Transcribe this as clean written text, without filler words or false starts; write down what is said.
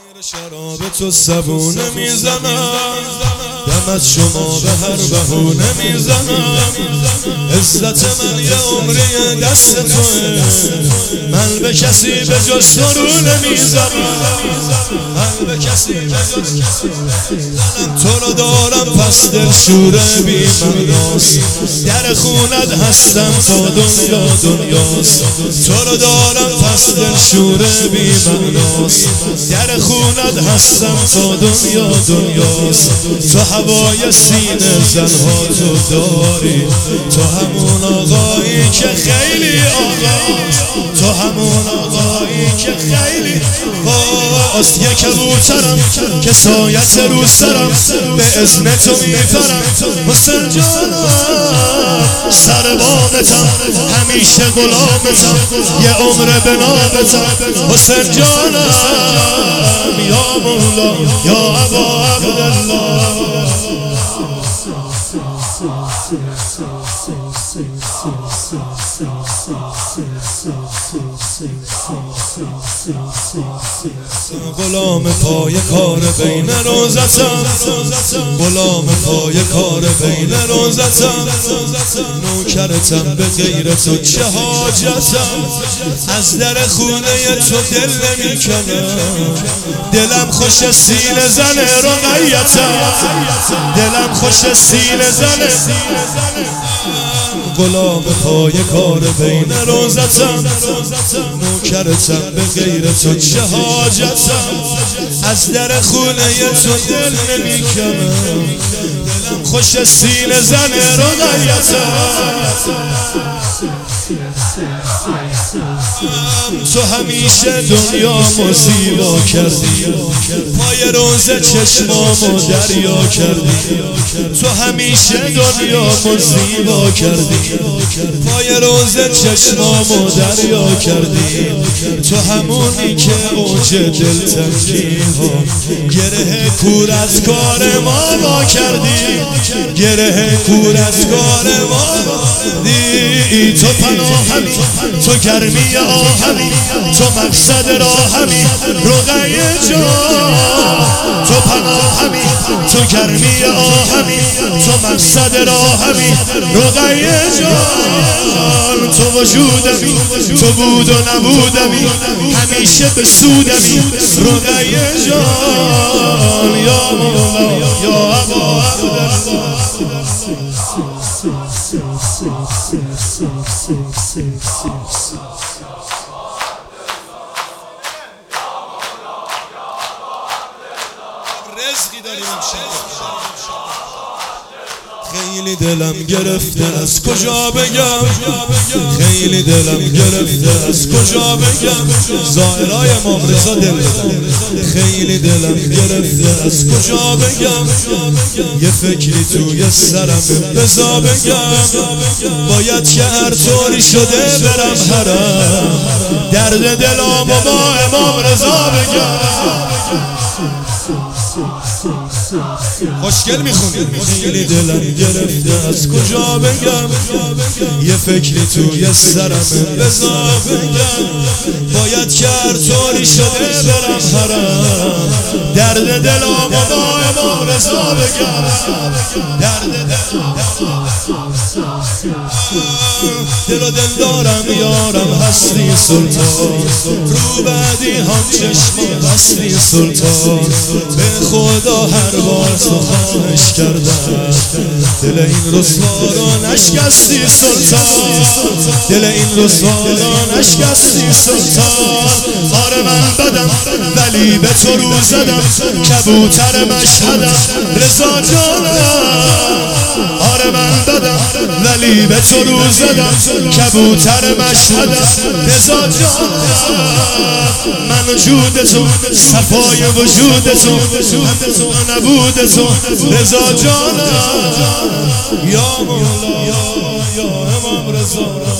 شراب تو صبونه میزنم، دم از شما به هر بهونه میزنم. عزت من یه عمری دست توه، من به کسی به جز تو رو نمیزنم. من به کسی به جز تو رو دارم، پس دل شوره بی معناست. در خونت هستم تا دنیا دنیاست. تو رو دارم پس دل شوره بی معناست. در خونت هستم تا دنیا دنیاست. تو هوای سینه زنها تو داری، تو همون آقایی که خیلی آقاست. تو همون آقایی که خیلی آقاست. یه کبوترم که سایت رو سرم، به اذن تو میپرم حسین جانم. سر بامتم همیشه غلامتم، یه عمر به نامتم حسین جانم. یا مولا یا ابا عبدالله. غلام پای کار بین روزتم، غلام پای کار بین روزتم. نوکرتم به غیر تو چه حاجتم، از در خونه تو دل نمی کنم. دلم خوش سینه زنه رقیتم، دلم خوش سینه زنه. غلام پای کار بین روزتم، نوکرتم به غیر تو چه حاجتم، از در خونه تو دل نمی کنم. دلم خوش سینه زنه رقیتم. تو همیشه دنیامو زیبا کردی، پای روز چشمامو دریا کردی. تو همیشه دنیامو زیبا کردی، پای روز چشمامو دریا کردی. تو همونی که اوج دلتنگی ها، گره کور از کار ما وا کردی. گره کور از کار ما دی. تو پناهمی، تو گرمی آهمی، تو مقصد راهمی رقیه جان. تو پناهمی، تو گرمی آهمی، تو مقصد راهمی رقیه جان. تو وجودمی، تو بود و نبودمی، همیشه به سودمی رقیه جان. یا مولا یا ابا عبدالله. رزقی داریم خیلی دلم گرفته از کجا بگم، خیلی دلم گرفته از کجا بگم. زائرای امام رضا دل بدم. خیلی دلم گرفته از کجا بگم، یه فکری توی سرم بزا بگم. باید که هر طوری شده برم حرم، درد دلامو با امام رضا بگم. خوشگل میخونی. خیلی دلم گرفته از کجا بگم، یه فکری توی سرم بزا بگم. باید که هر طوری شده برم حرم، درد دلامو با امام رضا بگم. درد دل و دل دارم یارم هستی سلطان، رو بعدی هم چشمی هستی سلطان. به خدا هر بار تو خواهش کردم، دل این رسوا را نشکستی سلطان. دل این رسوا را نشکستی سلطان. آره من بدم ولی به تو رو زدم، کبوتر مشهدم رضا جانم. آره من بدم ولی به تو رو زدم، کبوتر مشهدم رضا جانم. من وجود تو، صفای وجود تو، نبود تو رضا جانم. یا مولا یا امام رضا.